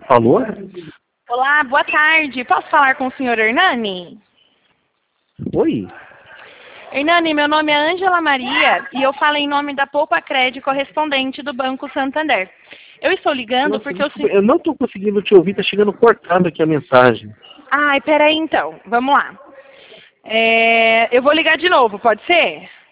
Alô? Olá, boa tarde. Posso falar com o senhor Hernani? Oi? Hernani, meu nome é Ângela Maria e eu falo em nome da Poupa Crédito correspondente do Banco Santander. Eu estou ligando Nossa, porque desculpa, eu não estou conseguindo te ouvir, tá chegando cortando aqui a mensagem. Ai, peraí então. Vamos lá. Eu vou ligar de novo, pode ser?